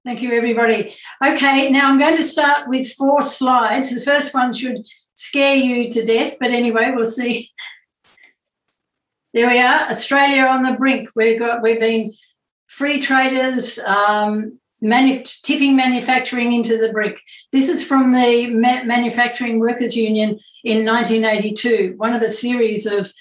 Thank you, everybody. Okay, now I'm going to start with 4 slides. The first one should scare you to death, but anyway, we'll see. There we are, Australia on the brink. We've been free traders, tipping manufacturing into the brink. This is from the Manufacturing Workers Union in 1982, one of a series of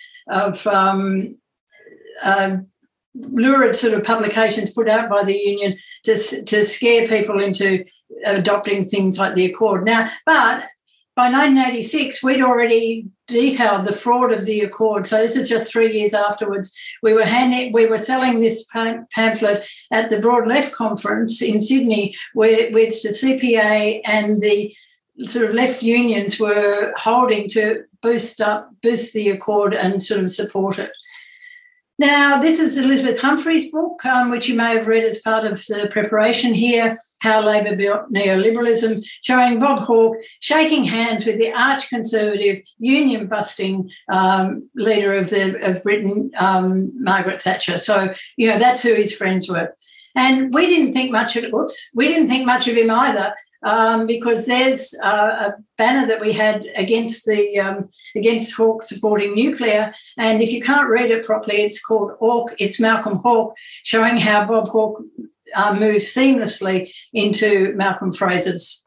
lurid sort of publications put out by the union to scare people into adopting things like the Accord. Now, but by 1986, we'd already detailed the fraud of the Accord. So this is just 3 years afterwards. We were selling this pamphlet at the Broad Left conference in Sydney, which the CPA and the sort of left unions were holding to boost the Accord and sort of support it. Now, this is Elizabeth Humphrey's book, which you may have read as part of the preparation here, How Labor Built Neoliberalism, showing Bob Hawke shaking hands with the arch-conservative, union-busting leader of Britain, Margaret Thatcher. So, that's who his friends were. And we didn't think much of him either, because there's a banner that we had against Hawke supporting nuclear, and if you can't read it properly, it's called Hawke. It's Malcolm Hawke, showing how Bob Hawke moved seamlessly into Malcolm Fraser's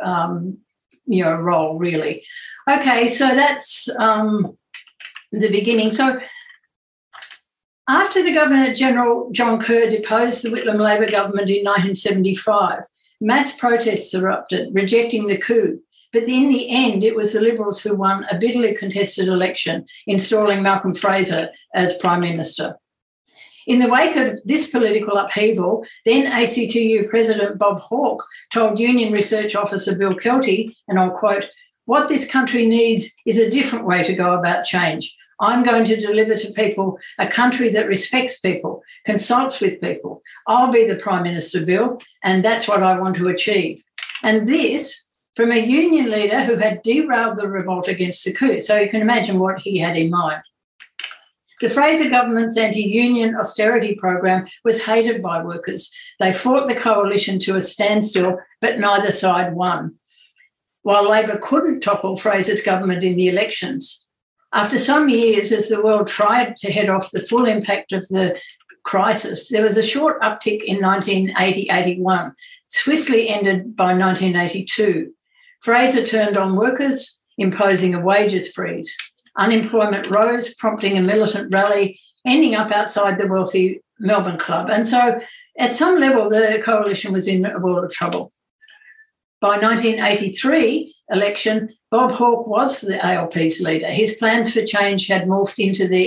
role, really. Okay, so that's the beginning. So after the Governor-General John Kerr deposed the Whitlam Labor government in 1975, mass protests erupted, rejecting the coup. But in the end, it was the Liberals who won a bitterly contested election, installing Malcolm Fraser as Prime Minister. In the wake of this political upheaval, then ACTU President Bob Hawke told Union Research Officer Bill Kelty, and I'll quote, "What this country needs is a different way to go about change. I'm going to deliver to people a country that respects people, consults with people. I'll be the Prime Minister, Bill, and that's what I want to achieve." And this from a union leader who had derailed the revolt against the coup. So you can imagine what he had in mind. The Fraser government's anti-union austerity program was hated by workers. They fought the coalition to a standstill, but neither side won. While Labor couldn't topple Fraser's government in the elections, after some years, as the world tried to head off the full impact of the crisis, there was a short uptick in 1980-81, swiftly ended by 1982. Fraser turned on workers, imposing a wages freeze. Unemployment rose, prompting a militant rally, ending up outside the wealthy Melbourne Club. And so at some level, the coalition was in a world of trouble. By 1983 election, Bob Hawke was the ALP's leader. His plans for change had morphed into the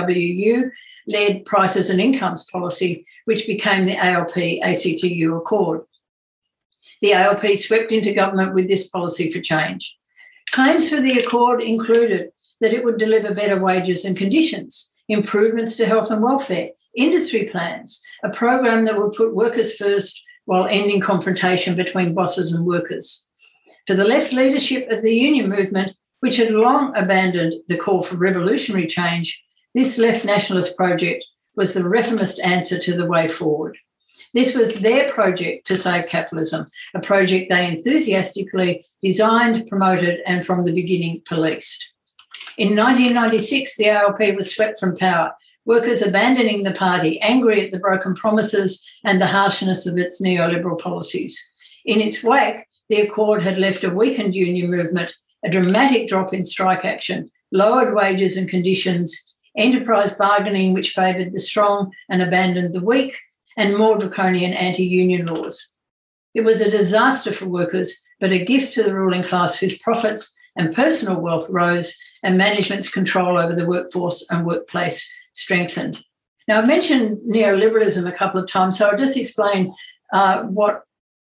AMWU-led Prices and Incomes policy, which became the ALP-ACTU Accord. The ALP swept into government with this policy for change. Claims for the Accord included that it would deliver better wages and conditions, improvements to health and welfare, industry plans, a program that would put workers first while ending confrontation between bosses and workers. For the left leadership of the union movement, which had long abandoned the call for revolutionary change, this left nationalist project was the reformist answer to the way forward. This was their project to save capitalism, a project they enthusiastically designed, promoted, and from the beginning policed. In 1996, the ALP was swept from power, workers abandoning the party, angry at the broken promises and the harshness of its neoliberal policies. In its wake, the Accord had left a weakened union movement, a dramatic drop in strike action, lowered wages and conditions, enterprise bargaining which favoured the strong and abandoned the weak, and more draconian anti-union laws. It was a disaster for workers, but a gift to the ruling class whose profits and personal wealth rose and management's control over the workforce and workplace strengthened. Now, I mentioned neoliberalism a couple of times, so I'll just explain what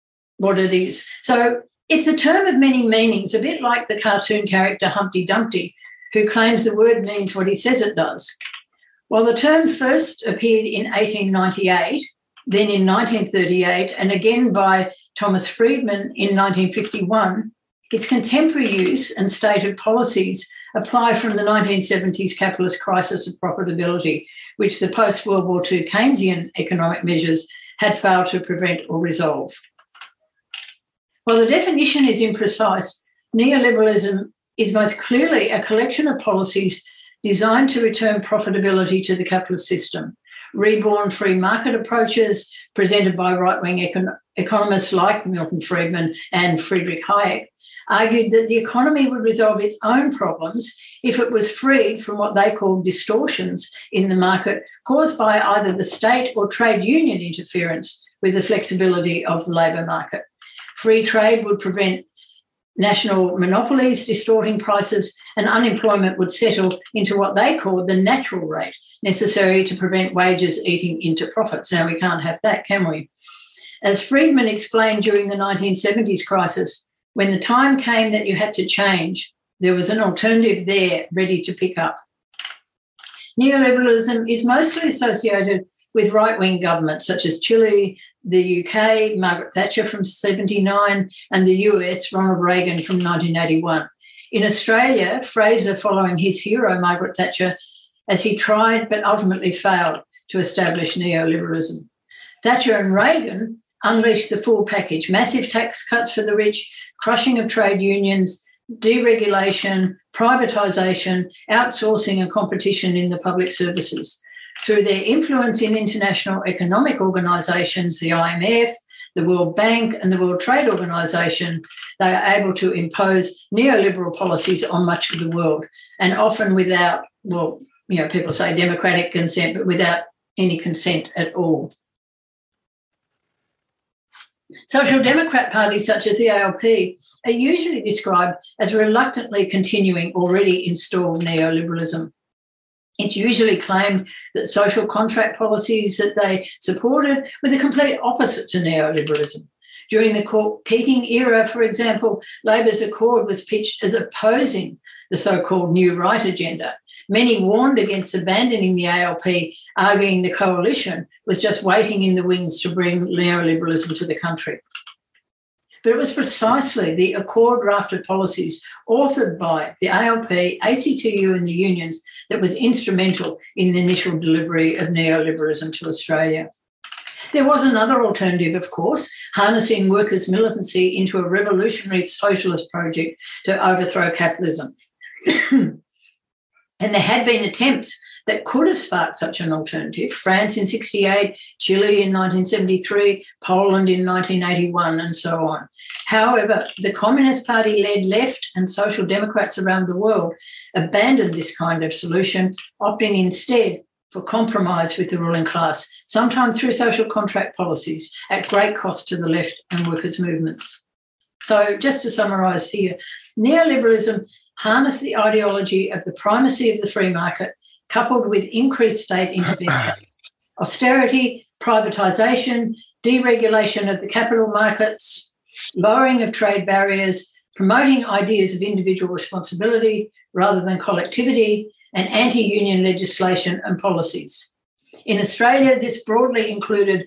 it is. So it's a term of many meanings, a bit like the cartoon character Humpty Dumpty, who claims the word means what he says it does. Well, the term first appeared in 1898, then in 1938, and again by Thomas Friedman in 1951. Its contemporary use and stated policies apply from the 1970s capitalist crisis of profitability, which the post-World War II Keynesian economic measures had failed to prevent or resolve. While the definition is imprecise, neoliberalism is most clearly a collection of policies designed to return profitability to the capitalist system. Reborn free market approaches presented by right-wing economists like Milton Friedman and Friedrich Hayek argued that the economy would resolve its own problems if it was freed from what they called distortions in the market caused by either the state or trade union interference with the flexibility of the labour market. Free trade would prevent national monopolies distorting prices, and unemployment would settle into what they called the natural rate necessary to prevent wages eating into profits. Now, we can't have that, can we? As Friedman explained during the 1970s crisis, when the time came that you had to change, there was an alternative there ready to pick up. Neoliberalism is mostly associated with right-wing governments such as Chile, the UK, Margaret Thatcher from 1979, and the US, Ronald Reagan from 1981. In Australia, Fraser following his hero, Margaret Thatcher, as he tried but ultimately failed to establish neoliberalism. Thatcher and Reagan unleashed the full package: massive tax cuts for the rich, crushing of trade unions, deregulation, privatisation, outsourcing and competition in the public services. Through their influence in international economic organisations, the IMF, the World Bank and the World Trade Organisation, they are able to impose neoliberal policies on much of the world, and often without, well, people say democratic consent, but without any consent at all. Social democrat parties such as the ALP are usually described as reluctantly continuing already installed neoliberalism. It's usually claimed that social contract policies that they supported were the complete opposite to neoliberalism. During the Keating era, for example, Labor's Accord was pitched as opposing the so-called New Right agenda. Many warned against abandoning the ALP, arguing the coalition was just waiting in the wings to bring neoliberalism to the country. But it was precisely the Accord drafted policies authored by the ALP, ACTU and the unions that was instrumental in the initial delivery of neoliberalism to Australia. There was another alternative, of course, harnessing workers' militancy into a revolutionary socialist project to overthrow capitalism. And there had been attempts that could have sparked such an alternative: France in 1968, Chile in 1973, Poland in 1981, and so on. However, the Communist Party-led left and social democrats around the world abandoned this kind of solution, opting instead for compromise with the ruling class, sometimes through social contract policies at great cost to the left and workers' movements. So just to summarise here, neoliberalism harnessed the ideology of the primacy of the free market coupled with increased state intervention. Austerity, privatisation, deregulation of the capital markets, lowering of trade barriers, promoting ideas of individual responsibility rather than collectivity, and anti-union legislation and policies. In Australia, this broadly included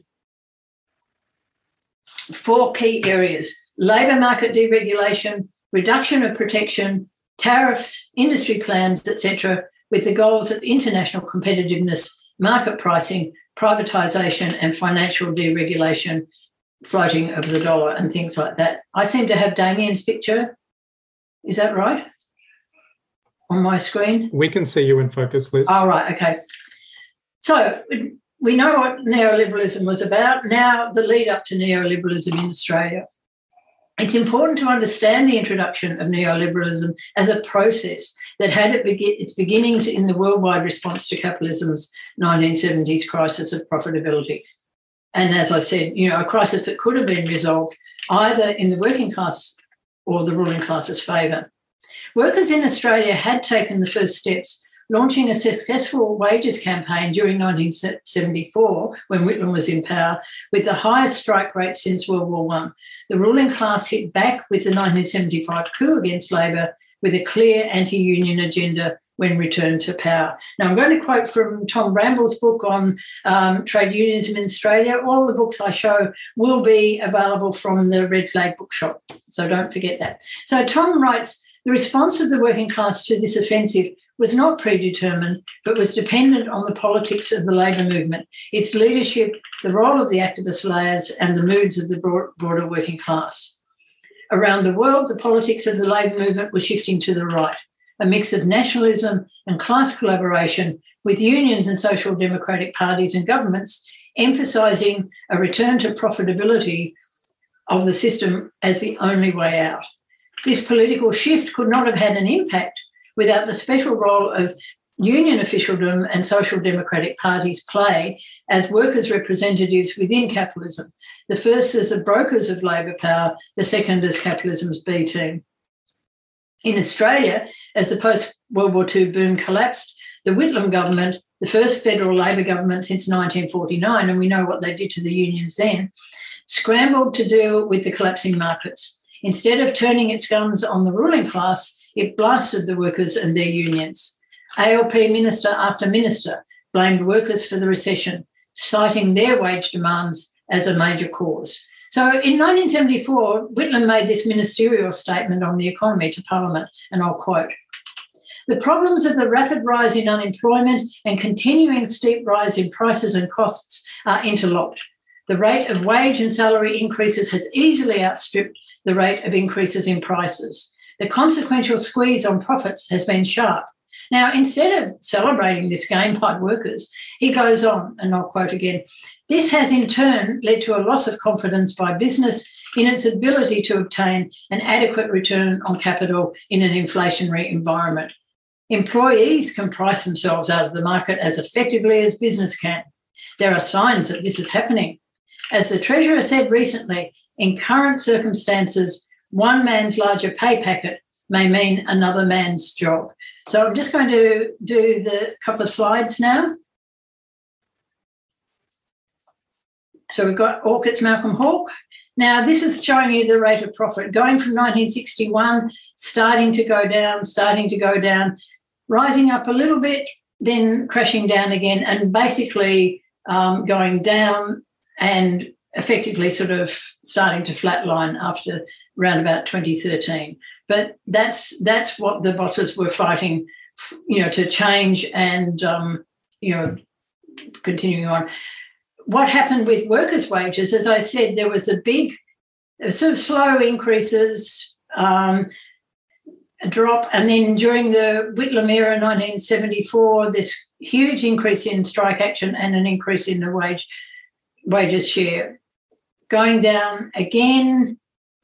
4 key areas: labour market deregulation, reduction of protection, tariffs, industry plans, etc., with the goals of international competitiveness, market pricing, privatisation and financial deregulation, floating of the dollar and things like that. I seem to have Damien's picture. Is that right? On my screen? We can see you in focus, Liz. Oh, right, okay. So we know what neoliberalism was about. Now the lead up to neoliberalism in Australia. It's important to understand the introduction of neoliberalism as a process that had its beginnings in the worldwide response to capitalism's 1970s crisis of profitability. And as I said, a crisis that could have been resolved either in the working class or the ruling class's favour. Workers in Australia had taken the first steps, launching a successful wages campaign during 1974, when Whitlam was in power, with the highest strike rate since World War I. The ruling class hit back with the 1975 coup against Labor with a clear anti-union agenda when returned to power. Now, I'm going to quote from Tom Bramble's book on trade unionism in Australia. All the books I show will be available from the Red Flag Bookshop, so don't forget that. So Tom writes, the response of the working class to this offensive was not predetermined, but was dependent on the politics of the labour movement, its leadership, the role of the activist layers, and the moods of the broader working class. Around the world, the politics of the labour movement was shifting to the right, a mix of nationalism and class collaboration with unions and social democratic parties and governments emphasising a return to profitability of the system as the only way out. This political shift could not have had an impact without the special role of union officialdom and social democratic parties play as workers' representatives within capitalism, the first as the brokers of labour power, the second as capitalism's B team. In Australia, as the post-World War II boom collapsed, the Whitlam government, the first federal Labor government since 1949, and we know what they did to the unions then, scrambled to deal with the collapsing markets. Instead of turning its guns on the ruling class, it blasted the workers and their unions. ALP minister after minister blamed workers for the recession, citing their wage demands as a major cause. So in 1974, Whitlam made this ministerial statement on the economy to Parliament, and I'll quote, "The problems of the rapid rise in unemployment and continuing steep rise in prices and costs are interlocked. The rate of wage and salary increases has easily outstripped the rate of increases in prices. The consequential squeeze on profits has been sharp." Now, instead of celebrating this gain by workers, he goes on, and I'll quote again, "This has in turn led to a loss of confidence by business in its ability to obtain an adequate return on capital in an inflationary environment. Employees can price themselves out of the market as effectively as business can. There are signs that this is happening. As the Treasurer said recently, in current circumstances, one man's larger pay packet may mean another man's job." So I'm just going to do the couple of slides now. So we've got Orcutt's Malcolm Hawke. Now, this is showing you the rate of profit going from 1961, starting to go down, rising up a little bit, then crashing down again, and basically going down and effectively sort of starting to flatline after around about 2013. But that's what the bosses were fighting, to change and, continuing on. What happened with workers' wages, as I said, there was sort of slow increases, a drop, and then during the Whitlam era, 1974, this huge increase in strike action and an increase in the wages share. Going down again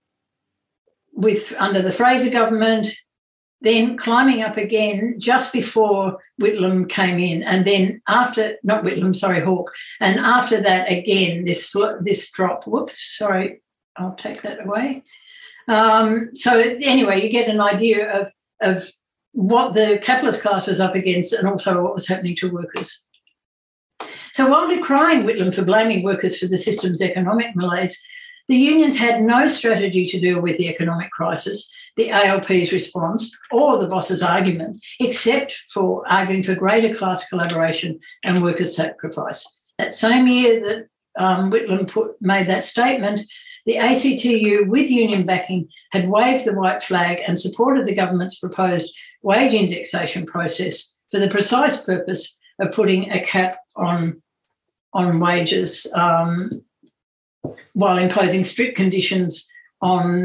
under the Fraser government, then climbing up again just before Whitlam came in, and then Hawke, and after that again this drop. Whoops, sorry, I'll take that away. So anyway, you get an idea of what the capitalist class was up against and also what was happening to workers. So while decrying Whitlam for blaming workers for the system's economic malaise, the unions had no strategy to deal with the economic crisis, the ALP's response, or the boss's argument, except for arguing for greater class collaboration and workers' sacrifice. That same year that Whitlam made that statement, the ACTU, with union backing, had waved the white flag and supported the government's proposed wage indexation process for the precise purpose of putting a cap on wages while imposing strict conditions on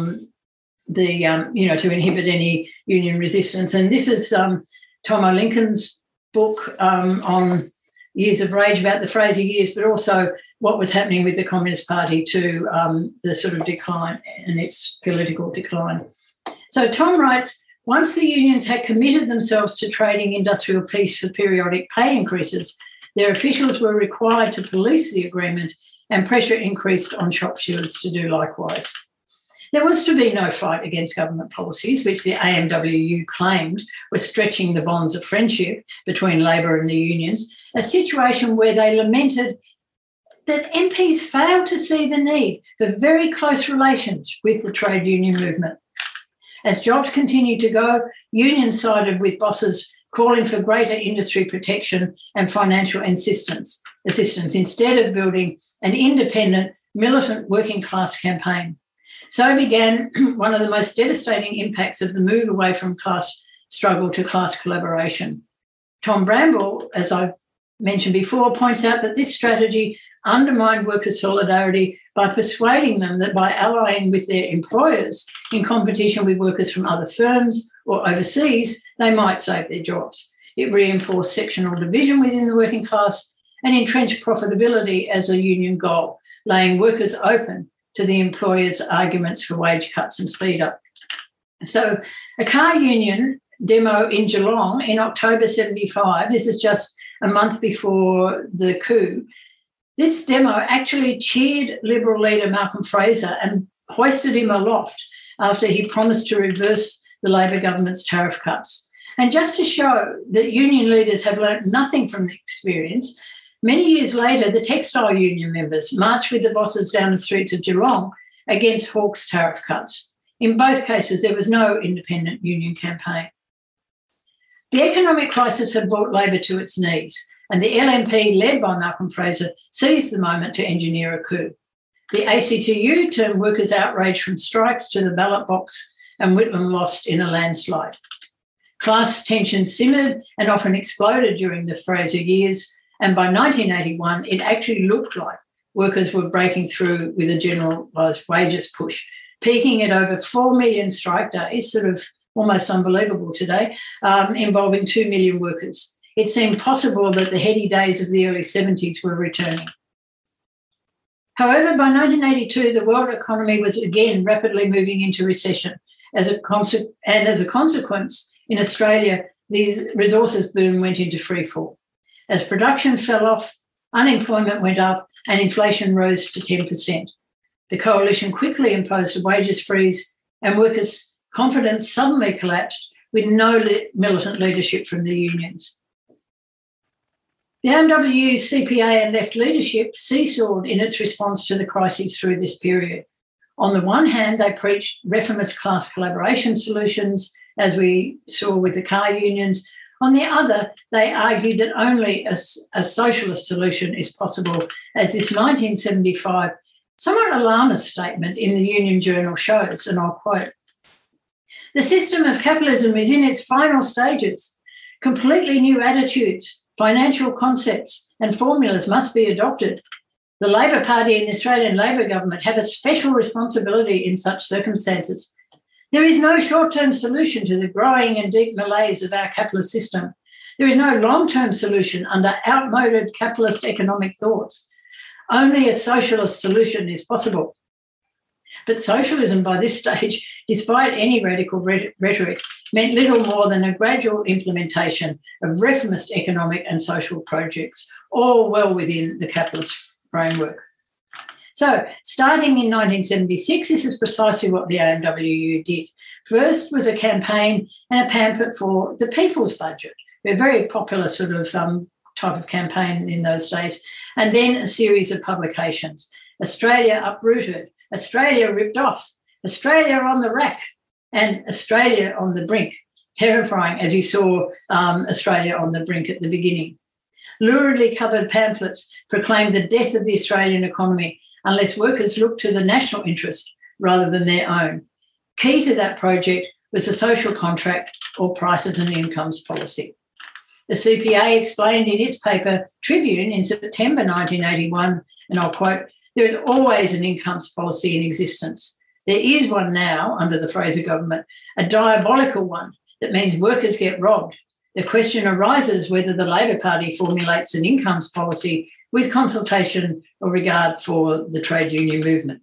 to inhibit any union resistance. And this is Tom O'Lincoln's book on Years of Rage about the Fraser years, but also what was happening with the Communist Party to the sort of decline and its political decline. So Tom writes, once the unions had committed themselves to trading industrial peace for periodic pay increases, their officials were required to police the agreement, and pressure increased on shop stewards to do likewise. There was to be no fight against government policies, which the AMWU claimed were stretching the bonds of friendship between Labor and the unions, a situation where they lamented that MPs failed to see the need for very close relations with the trade union movement. As jobs continued to go, unions sided with bosses calling for greater industry protection and financial assistance instead of building an independent, militant working class campaign. So began one of the most devastating impacts of the move away from class struggle to class collaboration. Tom Bramble, as I mentioned before, points out that this strategy undermined workers' solidarity by persuading them that by allying with their employers in competition with workers from other firms or overseas, they might save their jobs. It reinforced sectional division within the working class and entrenched profitability as a union goal, laying workers open to the employers' arguments for wage cuts and speed up. So a car union demo in Geelong in October 75, this is just a month before the coup, this demo actually cheered Liberal leader Malcolm Fraser and hoisted him aloft after he promised to reverse the Labor government's tariff cuts. And just to show that union leaders have learnt nothing from the experience, many years later, the textile union members marched with the bosses down the streets of Geelong against Hawke's tariff cuts. In both cases, there was no independent union campaign. The economic crisis had brought Labor to its knees, and the LNP, led by Malcolm Fraser, seized the moment to engineer a coup. The ACTU turned workers' outrage from strikes to the ballot box, and Whitlam lost in a landslide. Class tensions simmered and often exploded during the Fraser years, and by 1981, it actually looked like workers were breaking through with a generalised wages push, peaking at over 4 million strike days, sort of almost unbelievable today, involving 2 million workers. It seemed possible that the heady days of the early 70s were returning. However, by 1982, the world economy was again rapidly moving into recession. As a consequence, in Australia, the resources boom went into freefall. As production fell off, unemployment went up and inflation rose to 10%. The coalition quickly imposed a wages freeze and workers' confidence suddenly collapsed with no militant leadership from the unions. The AMWU's CPA and left leadership seesawed in its response to the crises through this period. On the one hand, they preached reformist class collaboration solutions, as we saw with the car unions. On the other, they argued that only a socialist solution is possible, as this 1975 somewhat alarmist statement in the Union Journal shows, and I'll quote, "The system of capitalism is in its final stages. Completely new attitudes, financial concepts and formulas must be adopted. The Labor Party and the Australian Labor Government have a special responsibility in such circumstances. There is no short-term solution to the growing and deep malaise of our capitalist system. There is no long-term solution under outmoded capitalist economic thoughts. Only a socialist solution is possible." But socialism by this stage, despite any radical rhetoric, meant little more than a gradual implementation of reformist economic and social projects, all well within the capitalist framework. So, starting in 1976, this is precisely what the AMWU did. First was a campaign and a pamphlet for the People's Budget, a very popular sort of type of campaign in those days, and then a series of publications. Australia Uprooted, Australia Ripped Off, Australia on the Rack, and Australia on the Brink. Terrifying, as you saw Australia on the Brink at the beginning. Luridly covered pamphlets proclaimed the death of the Australian economy unless workers looked to the national interest rather than their own. Key to that project was the social contract or prices and incomes policy. The CPA explained in its paper Tribune in September 1981, and I'll quote, "There is always an incomes policy in existence. There is one now under the Fraser government, a diabolical one that means workers get robbed. The question arises whether the Labor Party formulates an incomes policy with consultation or regard for the trade union movement."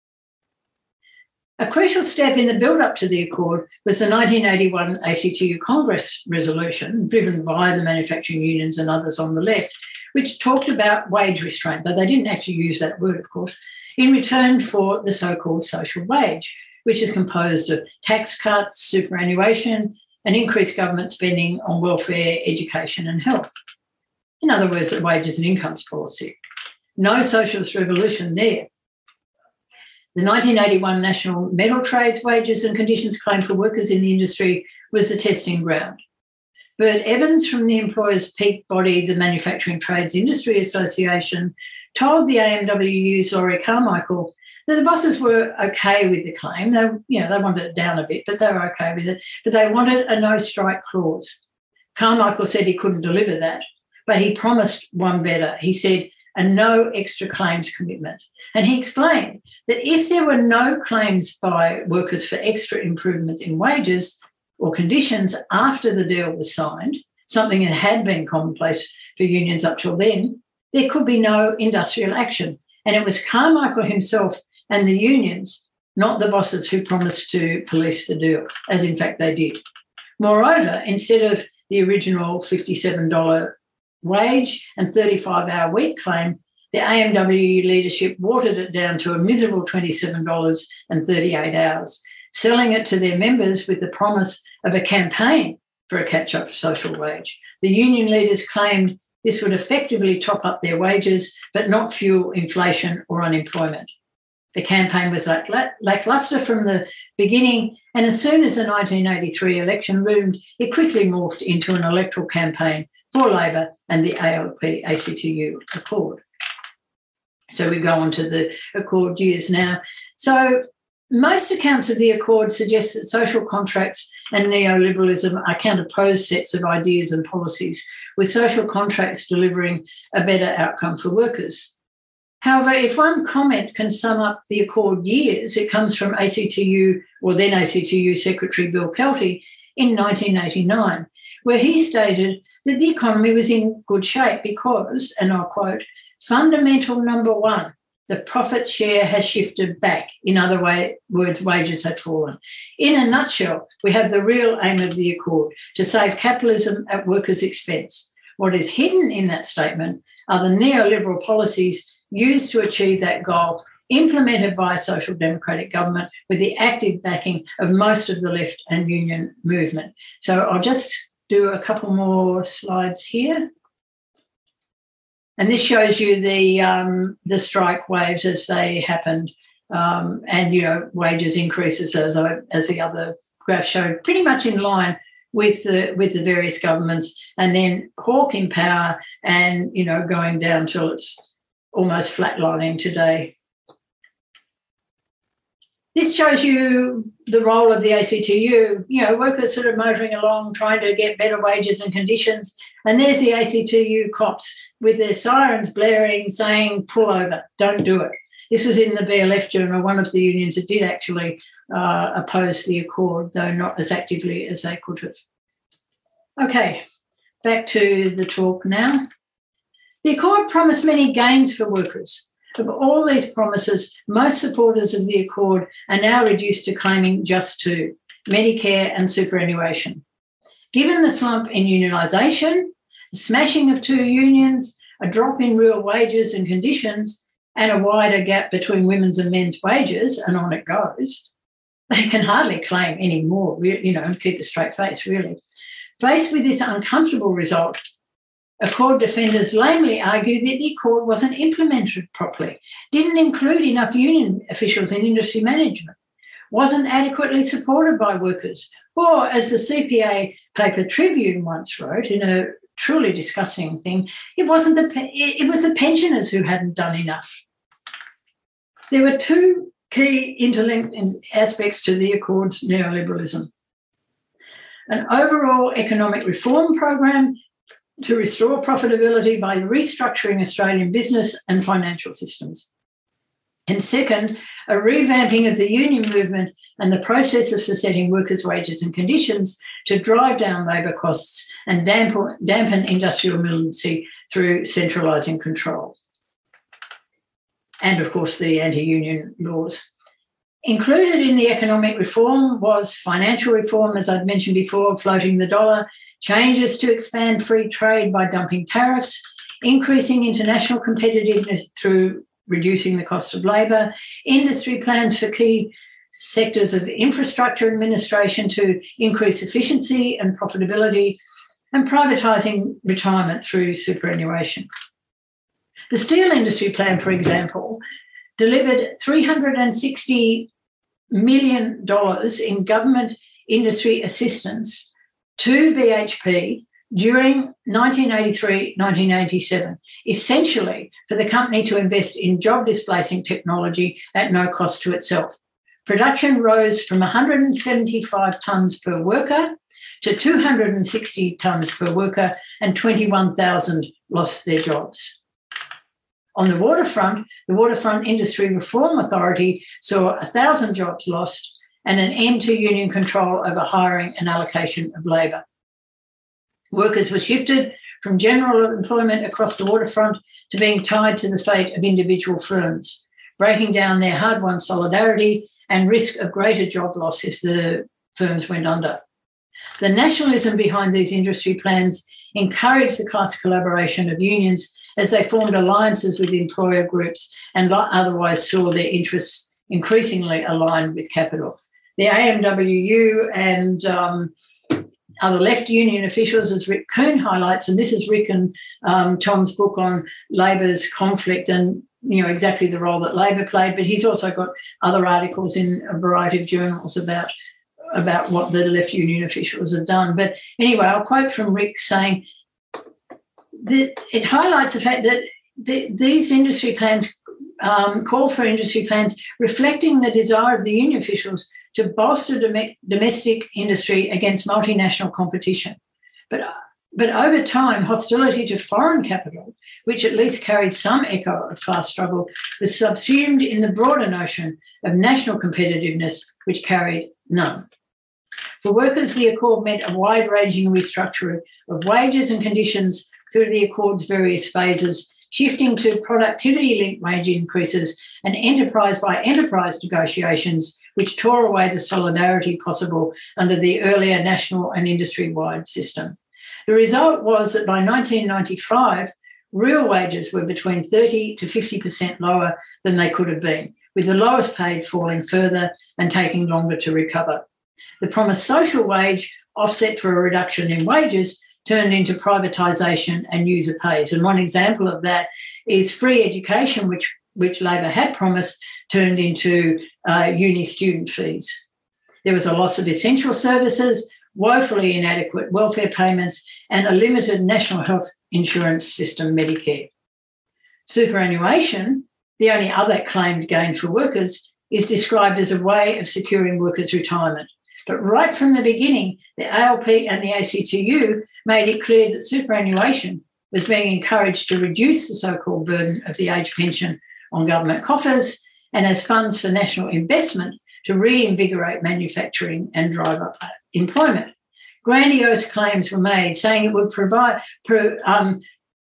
A crucial step in the build-up to the Accord was the 1981 ACTU Congress resolution, driven by the manufacturing unions and others on the left, which talked about wage restraint, though they didn't actually use that word, of course, in return for the so-called social wage, which is composed of tax cuts, superannuation, and increased government spending on welfare, education and health. In other words, a wages and incomes policy. No socialist revolution there. The 1981 National Metal Trades Wages and Conditions claim for workers in the industry was the testing ground. Bert Evans from the employers' peak body, the Manufacturing Trades Industry Association, told the AMWU's Laurie Carmichael that the bosses were okay with the claim. They wanted it down a bit, but they were okay with it. But they wanted a no-strike clause. Carmichael said he couldn't deliver that, but he promised one better. He said and no extra claims commitment. And he explained that if there were no claims by workers for extra improvements in wages or conditions after the deal was signed, something that had been commonplace for unions up till then, there could be no industrial action. And it was Carmichael himself and the unions, not the bosses, who promised to police the deal, as in fact they did. Moreover, instead of the original $57 wage and 35-hour week claim, the AMW leadership watered it down to a miserable $27 and 38 hours, selling it to their members with the promise of a campaign for a catch-up social wage. The union leaders claimed this would effectively top up their wages but not fuel inflation or unemployment. The campaign was lacklustre from the beginning, and as soon as the 1983 election loomed, it quickly morphed into an electoral campaign for Labor and the ALP-ACTU Accord. So we go on to the Accord years now. So most accounts of the Accord suggest that social contracts and neoliberalism are counterposed sets of ideas and policies, with social contracts delivering a better outcome for workers. However, if one comment can sum up the Accord years, it comes from ACTU, or then ACTU Secretary Bill Kelty, in 1989, where he stated that the economy was in good shape because, and I'll quote, fundamental number one, the profit share has shifted back. In other words, wages had fallen. In a nutshell, we have the real aim of the Accord, to save capitalism at workers' expense. What is hidden in that statement are the neoliberal policies used to achieve that goal, implemented by a social democratic government with the active backing of most of the left and union movement. So I'll just do a couple more slides here. And this shows you the strike waves as they happened, and wages increases as the other graph showed, pretty much in line with the various governments, and then Hawke in power, and going down till it's almost flatlining today. This shows you the role of the ACTU. Workers sort of motoring along, trying to get better wages and conditions. And there's the ACTU cops with their sirens blaring, saying, pull over, don't do it. This was in the BLF Journal, one of the unions that did actually oppose the Accord, though not as actively as they could have. Okay, back to the talk now. The Accord promised many gains for workers. Of all these promises, most supporters of the Accord are now reduced to claiming just two: Medicare and superannuation. Given the slump in unionisation, the smashing of two unions, a drop in real wages and conditions, and a wider gap between women's and men's wages, and on it goes, they can hardly claim any more, and keep a straight face, really. Faced with this uncomfortable result, Accord defenders lamely argued that the Accord wasn't implemented properly, didn't include enough union officials in industry management, wasn't adequately supported by workers, or, as the CPA paper Tribune once wrote in a truly disgusting thing, it was the pensioners who hadn't done enough. There were two key interlinked aspects to the Accord's neoliberalism: an overall economic reform program to restore profitability by restructuring Australian business and financial systems. And second, a revamping of the union movement and the processes for setting workers' wages and conditions to drive down labour costs and dampen industrial militancy through centralising control. And, of course, the anti-union laws. Included in the economic reform was financial reform, as I'd mentioned before, floating the dollar, changes to expand free trade by dumping tariffs, increasing international competitiveness through reducing the cost of labour, industry plans for key sectors of infrastructure administration to increase efficiency and profitability, and privatising retirement through superannuation. The steel industry plan, for example, delivered $360 million in government industry assistance to BHP during 1983-1987, essentially for the company to invest in job-displacing technology at no cost to itself. Production rose from 175 tonnes per worker to 260 tonnes per worker, and 21,000 lost their jobs. On the Waterfront Industry Reform Authority saw 1,000 jobs lost and an end to union control over hiring and allocation of labour. Workers were shifted from general employment across the waterfront to being tied to the fate of individual firms, breaking down their hard-won solidarity and risk of greater job loss if the firms went under. The nationalism behind these industry plans encouraged the class collaboration of unions as they formed alliances with employer groups and otherwise saw their interests increasingly aligned with capital. The AMWU and other left union officials, as Rick Kuhn highlights, and this is Rick and Tom's book on Labor's conflict and exactly the role that Labor played, but he's also got other articles in a variety of journals about what the left union officials have done. But anyway, I'll quote from Rick saying that it highlights the fact that these industry plans call for industry plans reflecting the desire of the union officials to bolster domestic industry against multinational competition. But over time, hostility to foreign capital, which at least carried some echo of class struggle, was subsumed in the broader notion of national competitiveness, which carried none. For workers, the Accord meant a wide-ranging restructuring of wages and conditions through the Accord's various phases, shifting to productivity-linked wage increases and enterprise-by-enterprise negotiations, which tore away the solidarity possible under the earlier national and industry-wide system. The result was that by 1995, real wages were between 30 to 50% lower than they could have been, with the lowest paid falling further and taking longer to recover. The promised social wage, offset for a reduction in wages, turned into privatisation and user pays. And one example of that is free education, which Labor had promised, turned into uni student fees. There was a loss of essential services, woefully inadequate welfare payments, and a limited national health insurance system, Medicare. Superannuation, the only other claimed gain for workers, is described as a way of securing workers' retirement. But right from the beginning, the ALP and the ACTU made it clear that superannuation was being encouraged to reduce the so-called burden of the age pension on government coffers and as funds for national investment to reinvigorate manufacturing and drive up employment. Grandiose claims were made saying it would promote the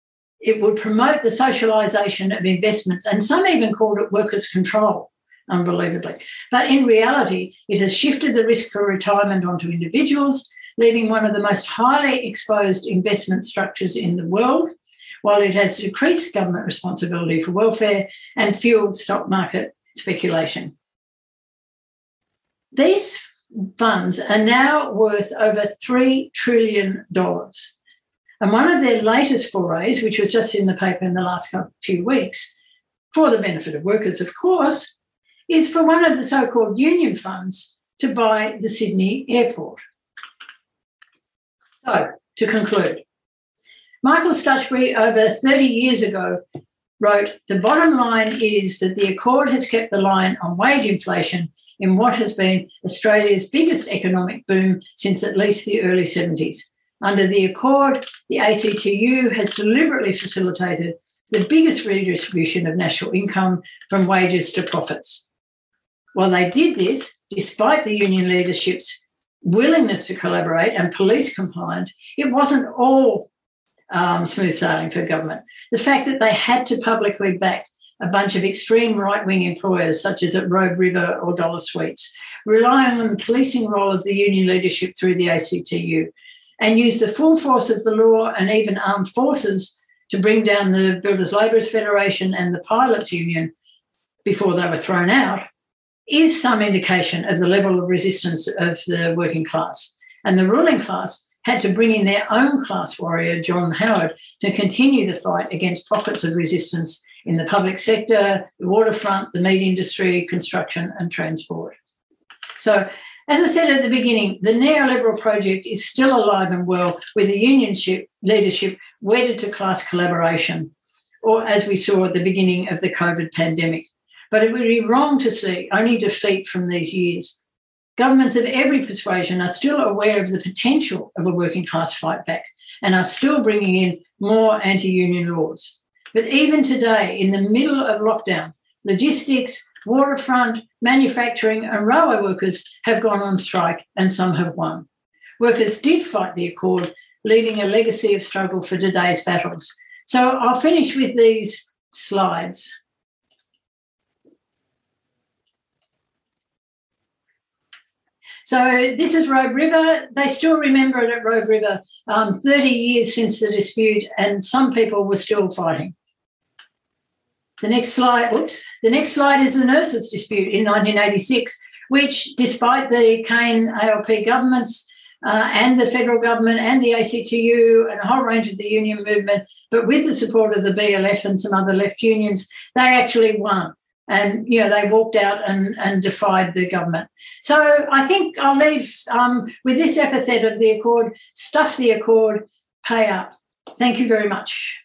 socialisation of investments, and some even called it workers' control, unbelievably. But in reality, it has shifted the risk for retirement onto individuals, leaving one of the most highly exposed investment structures in the world, while it has decreased government responsibility for welfare and fuelled stock market speculation. These funds are now worth over $3 trillion. And one of their latest forays, which was just in the paper in the last few weeks, for the benefit of workers, of course, is for one of the so-called union funds to buy the Sydney airport. So, to conclude, Michael Stutchbury, over 30 years ago, wrote, "The bottom line is that the Accord has kept the line on wage inflation in what has been Australia's biggest economic boom since at least the early 70s. Under the Accord, the ACTU has deliberately facilitated the biggest redistribution of national income from wages to profits. While they did this, despite the union leadership's willingness to collaborate and police compliant, it wasn't all smooth sailing for government. The fact that they had to publicly back a bunch of extreme right-wing employers, such as at Robe River or Dollar Sweets, relying on the policing role of the union leadership through the ACTU, and use the full force of the law and even armed forces to bring down the Builders Labourers Federation and the Pilots Union before they were thrown out, is some indication of the level of resistance of the working class. And the ruling class had to bring in their own class warrior, John Howard, to continue the fight against pockets of resistance in the public sector, the waterfront, the meat industry, construction and transport. So, as I said at the beginning, the neoliberal project is still alive and well, with the union leadership wedded to class collaboration, or as we saw at the beginning of the COVID pandemic. But it would be wrong to see only defeat from these years. Governments of every persuasion are still aware of the potential of a working class fight back and are still bringing in more anti-union laws. But even today, in the middle of lockdown, logistics, waterfront, manufacturing and railway workers have gone on strike and some have won. Workers did fight the Accord, leaving a legacy of struggle for today's battles. So I'll finish with these slides. So this is Robe River. They still remember it at Robe River, 30 years since the dispute, and some people were still fighting. The next slide is the nurses' dispute in 1986, which, despite the Kane ALP governments and the federal government and the ACTU and a whole range of the union movement, but with the support of the BLF and some other left unions, they actually won. And, they walked out and defied the government. So I think I'll leave with this epithet of the Accord: stuff the Accord, pay up. Thank you very much.